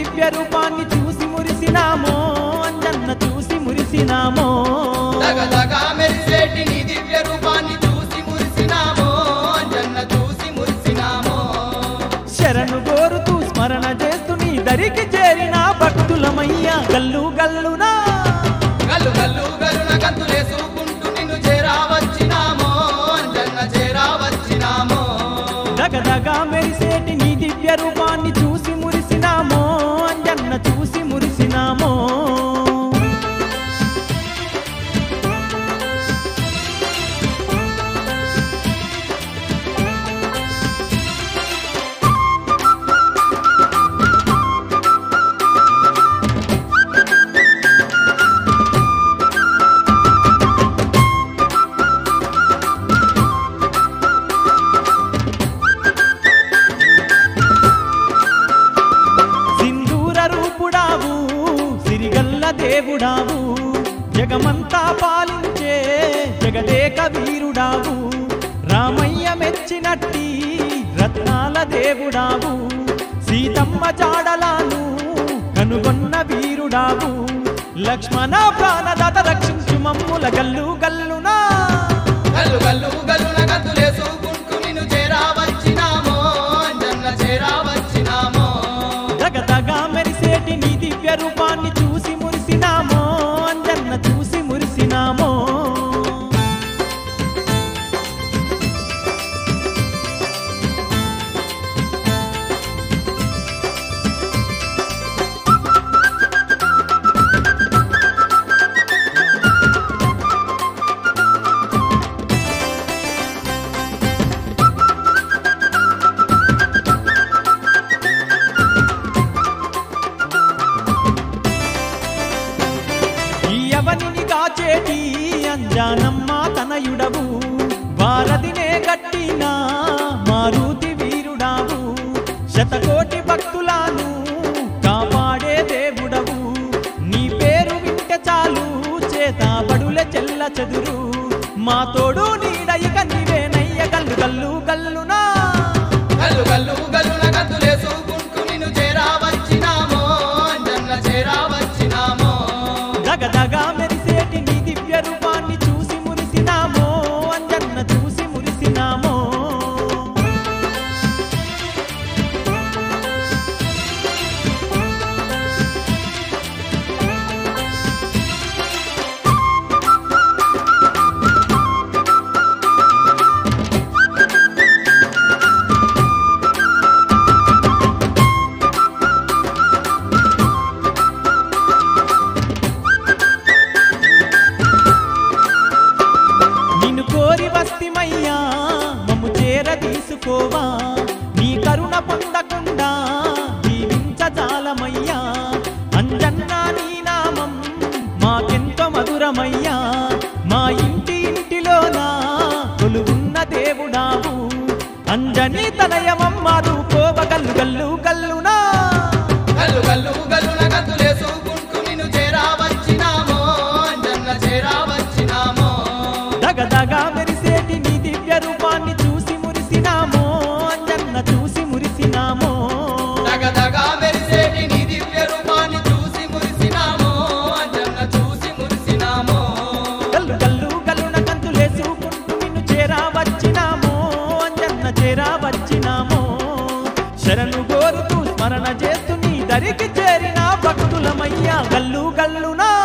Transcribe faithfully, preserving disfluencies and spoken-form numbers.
దివ్య రూపాన్ని చూసి మురిసినామో అంజన్న చూసి మురిసినామో దగదగా మెరిసేటి నీ దివ్య రూపాన్ని చూసి మురిసినామో అంజన్న చూసి మురిసినామో శరణు కోరుతూ స్మరణ చేస్తూ నీ దరికి చేరిన భక్తులమయ్యా గల్లు గల్లునా గల్లు గల్లు గల్లున గంతులేసుకుంటూ నిన్ను చేరావచ్చినామో అంజన్న చేరావచ్చినామో దగదగా మెరిసేటి నీ దివ్య రూపాన్ని చూసి మురిసినామో అంజన్న చూసి మురిసినామో దేవుడావు జగమంతా పాలించే జగదేక వీరుడావు రామయ్య మెచ్చినట్టి రత్నాల దేవుడావు సీతమ్మ జాడలాను కనుగొన్న వీరుడావు లక్ష్మణ ప్రాణదాత రక్షించు మమ్ముల గల్లు గల్లునా గల్లు గల్లు గల్లున గంతులేసుకుంటూ నిన్ను చేరావచ్చినామో అంజన్న చేరావచ్చినామో దగదగా మెరిసేటి నీ దివ్య రూపాన్ని చూసి మురిసినామో అంజన్న చూసి మురిసినామో ఎవనిని కాచేటి అంజానమ్మ తనయుడవు వారధినే గట్టిన మారుతి వీరుడావు శతకోటి భక్తులను కాపాడే దేవుడవు నీ పేరు వింటే చాలు చేతాబడుల చెల్ల చెదురు మా తోడు నీడయిక నీవేనయ్య గల్లు గల్లు గల్లునా గల్లు గల్లు గల్లున గంతులేసుకుంటూ నిన్ను చేరావచ్చినామో అంజన్న చేరావచ్చినామో దగదగా మెరిసేటి నీ దివ్య రూపాన్ని చూసి మురిసినామో అంజన్న చూసి మురిసినామో వస్తిమయ్యా మమ్ము చేర తీసుకోవా నీ కరుణ పొందకుండా జీవించజాలమయ్యా అంజన్న నీ నామం మాకెంతో మధురమయ్యా మా ఇంటి ఇంటిలోనా కొలువున్న దేవుడావు అంజని తనయమమ్మారు కోవ గల్లు గల్లు గల్లునా గల్లు గల్లు గల్లున గంతులేసుకుంటూ నిన్ను చేరావచ్చినామో అంజన్న చేరావచ్చినామో దగదగా మెరిసేటి నీ దివ్య రూపాన్ని చూసి మురిసినామో అంజన్న చూసి మురిసినామో దగదగా మెరిసేటి నీ దివ్య రూపాన్ని చూసి మురిసినామో అంజన్న చూసి మురిసినామో గల్లు గల్లు గల్లున గంతులేసుకుంటూ నిన్ను చేరావచ్చినామో అంజన్న చేరావచ్చినామో శరణు కోరుతూ స్మరణ చేస్తూ నీ దరికి చేరిన భక్తులమయ్యా గల్లు గల్లునా